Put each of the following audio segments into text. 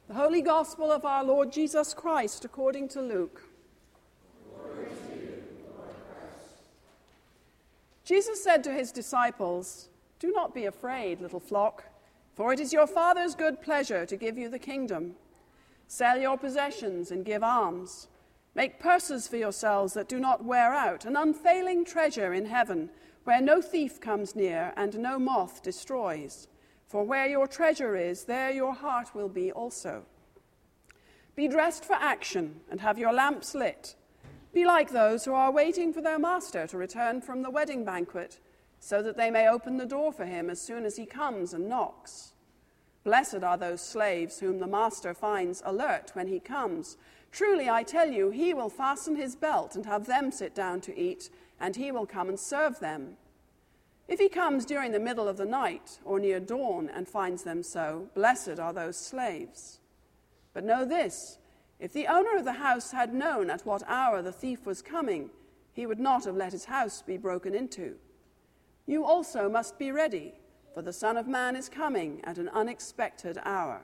The Holy Gospel of our Lord Jesus Christ according to Luke. Glory to you, Lord Christ. Jesus said to his disciples, "Do not be afraid, little flock, for it is your Father's good pleasure to give you the kingdom. Sell your possessions and give alms. Make purses for yourselves that do not wear out, an unfailing treasure in heaven, where no thief comes near and no moth destroys. For where your treasure is, there your heart will be also. Be dressed for action and have your lamps lit. Be like those who are waiting for their master to return from the wedding banquet, so that they may open the door for him as soon as he comes and knocks. Blessed are those slaves whom the master finds alert when he comes. Truly, I tell you, he will fasten his belt and have them sit down to eat, and he will come and serve them. If he comes during the middle of the night or near dawn and finds them so, blessed are those slaves. But know this, if the owner of the house had known at what hour the thief was coming, he would not have let his house be broken into. You also must be ready, for the Son of Man is coming at an unexpected hour."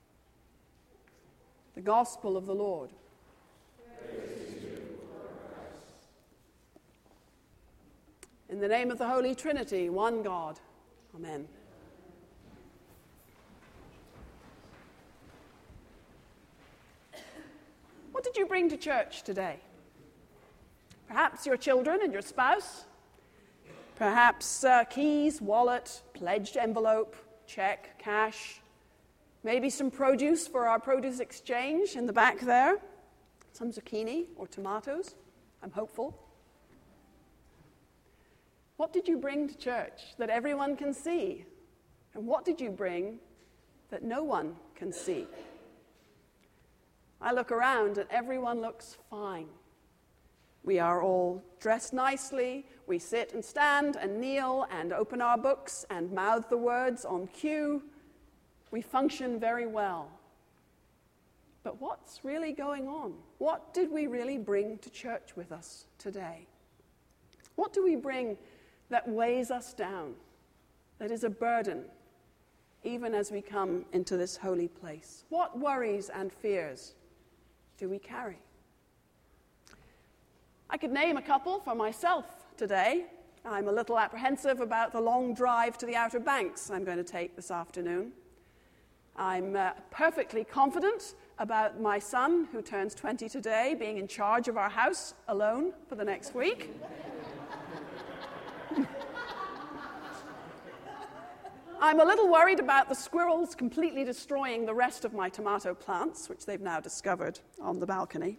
The Gospel of the Lord. In the name of the Holy Trinity, one God. Amen. What did you bring to church today? Perhaps your children and your spouse. Perhaps keys, wallet, pledged envelope, check, cash. Maybe some produce for our produce exchange in the back there. Some zucchini or tomatoes. I'm hopeful. What did you bring to church that everyone can see? And what did you bring that no one can see? I look around and everyone looks fine. We are all dressed nicely. We sit and stand and kneel and open our books and mouth the words on cue. We function very well. But what's really going on? What did we really bring to church with us today? What do we bring that weighs us down, that is a burden, even as we come into this holy place? What worries and fears do we carry? I could name a couple for myself today. I'm a little apprehensive about the long drive to the Outer Banks I'm going to take this afternoon. I'm perfectly confident about my son, who turns 20 today, being in charge of our house alone for the next week. I'm a little worried about the squirrels completely destroying the rest of my tomato plants, which they've now discovered on the balcony.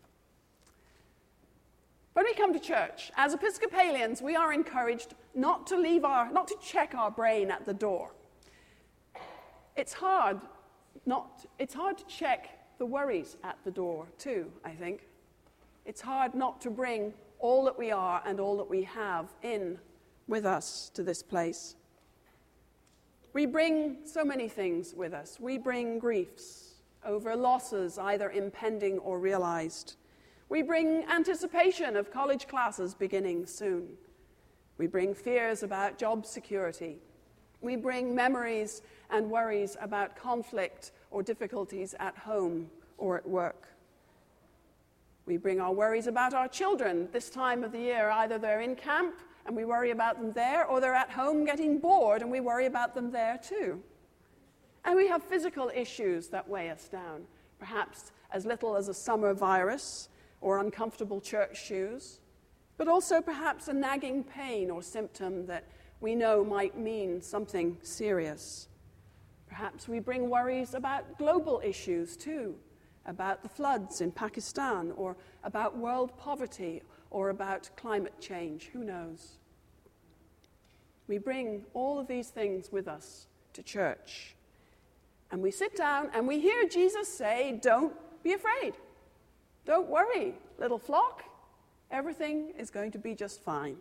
When we come to church, as Episcopalians, we are encouraged not to check our brain at the door. It's hard to check the worries at the door too, I think. It's hard not to bring all that we are and all that we have in with us to this place. We bring so many things with us. We bring griefs over losses, either impending or realized. We bring anticipation of college classes beginning soon. We bring fears about job security. We bring memories and worries about conflict or difficulties at home or at work. We bring our worries about our children this time of the year. Either they're in camp and we worry about them there, or they're at home getting bored and we worry about them there too. And we have physical issues that weigh us down, perhaps as little as a summer virus or uncomfortable church shoes, but also perhaps a nagging pain or symptom that we know might mean something serious. Perhaps we bring worries about global issues too, about the floods in Pakistan, or about world poverty, or about climate change. Who knows? We bring all of these things with us to church. And we sit down and we hear Jesus say, "Don't be afraid. Don't worry, little flock. Everything is going to be just fine."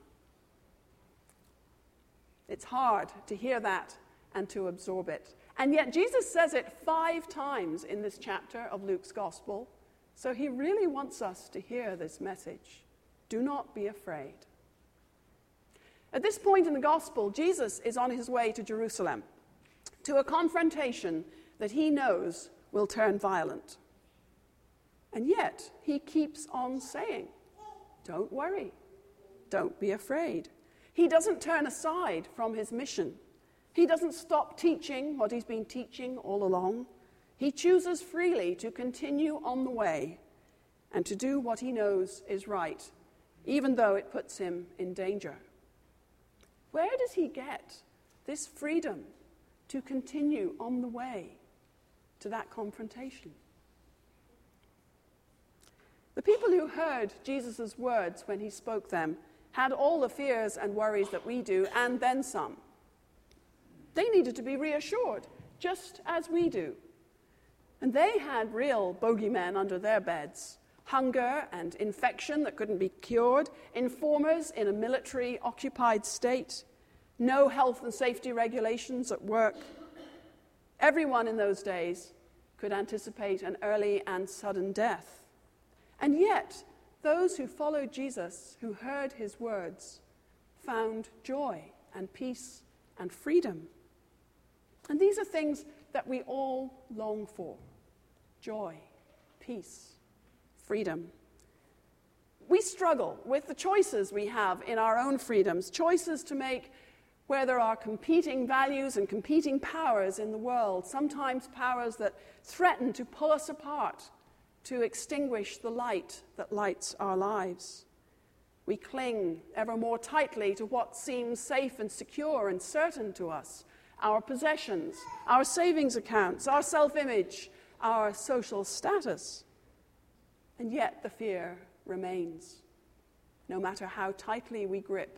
It's hard to hear that and to absorb it. And yet Jesus says it 5 times in this chapter of Luke's Gospel. So he really wants us to hear this message. Do not be afraid. At this point in the Gospel, Jesus is on his way to Jerusalem, to a confrontation that he knows will turn violent. And yet, he keeps on saying, don't worry, don't be afraid. He doesn't turn aside from his mission. He doesn't stop teaching what he's been teaching all along. He chooses freely to continue on the way and to do what he knows is right, even though it puts him in danger. Where does he get this freedom to continue on the way to that confrontation? The people who heard Jesus' words when he spoke them had all the fears and worries that we do, and then some. They needed to be reassured, just as we do. And they had real bogeymen under their beds. Hunger and infection that couldn't be cured, informers in a military-occupied state, no health and safety regulations at work. Everyone in those days could anticipate an early and sudden death. And yet, those who followed Jesus, who heard his words, found joy and peace and freedom. And these are things that we all long for: joy, peace, freedom. We struggle with the choices we have in our own freedoms, choices to make where there are competing values and competing powers in the world, sometimes powers that threaten to pull us apart, to extinguish the light that lights our lives. We cling ever more tightly to what seems safe and secure and certain to us: our possessions, our savings accounts, our self-image, our social status. And yet the fear remains, no matter how tightly we grip.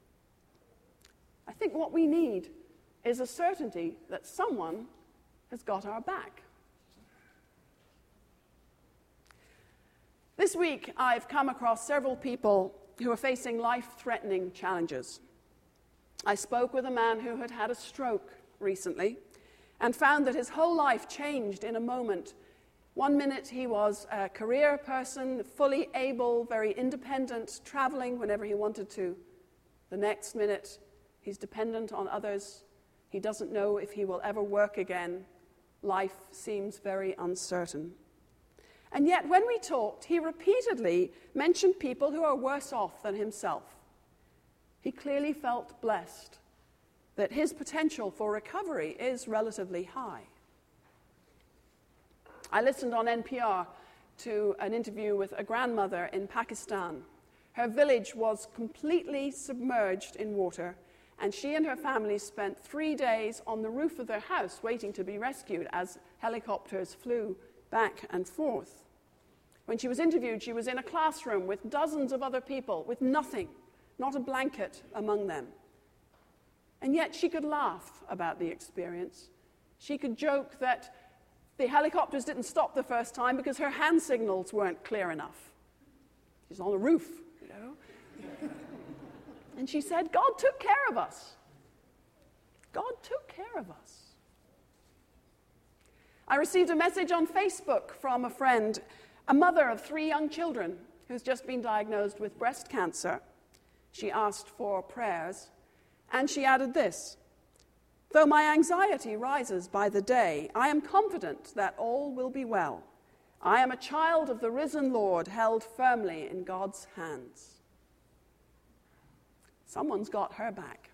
I think what we need is a certainty that someone has got our back. This week, I've come across several people who are facing life-threatening challenges. I spoke with a man who had had a stroke recently and found that his whole life changed in a moment. One minute he was a career person, fully able, very independent, traveling whenever he wanted to. The next minute, he's dependent on others. He doesn't know if he will ever work again. Life seems very uncertain. And yet, when we talked, he repeatedly mentioned people who are worse off than himself. He clearly felt blessed that his potential for recovery is relatively high. I listened on NPR to an interview with a grandmother in Pakistan. Her village was completely submerged in water, and she and her family spent 3 days on the roof of their house waiting to be rescued as helicopters flew back and forth. When she was interviewed, she was in a classroom with dozens of other people with nothing, not a blanket among them. And yet she could laugh about the experience. She could joke that the helicopters didn't stop the first time because her hand signals weren't clear enough. She's on a roof, you know. And she said, God took care of us. God took care of us. I received a message on Facebook from a friend, a mother of 3 young children who's just been diagnosed with breast cancer. She asked for prayers, and she added this: "Though my anxiety rises by the day, I am confident that all will be well. I am a child of the risen Lord, held firmly in God's hands." Someone's got her back.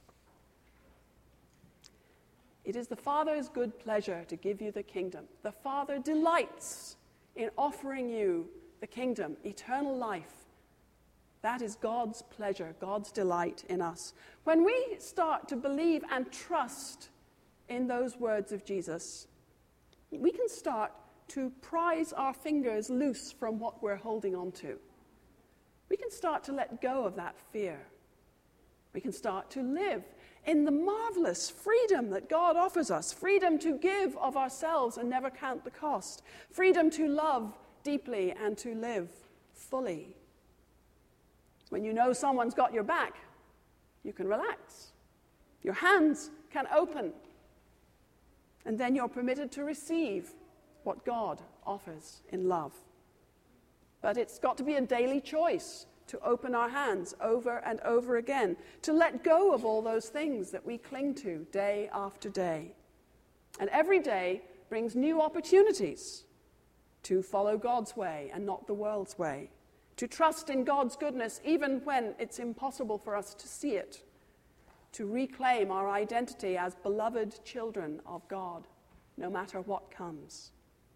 It is the Father's good pleasure to give you the kingdom. The Father delights in offering you the kingdom, eternal life. That is God's pleasure, God's delight in us. When we start to believe and trust in those words of Jesus, we can start to prise our fingers loose from what we're holding on to. We can start to let go of that fear. We can start to live in the marvelous freedom that God offers us. Freedom to give of ourselves and never count the cost. Freedom to love deeply and to live fully. When you know someone's got your back, you can relax. Your hands can open. And then you're permitted to receive what God offers in love. But it's got to be a daily choice to open our hands over and over again, to let go of all those things that we cling to day after day. And every day, brings new opportunities to follow God's way and not the world's way, to trust in God's goodness even when it's impossible for us to see it, to reclaim our identity as beloved children of God, no matter what comes.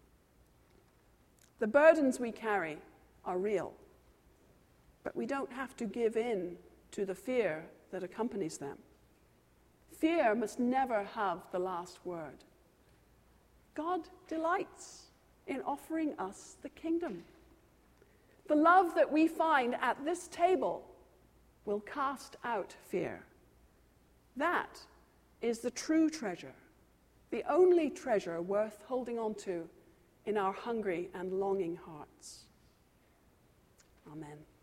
The burdens we carry are real, but we don't have to give in to the fear that accompanies them. Fear must never have the last word. God delights in offering us the kingdom. The love that we find at this table will cast out fear. That is the true treasure, the only treasure worth holding on to in our hungry and longing hearts. Amen.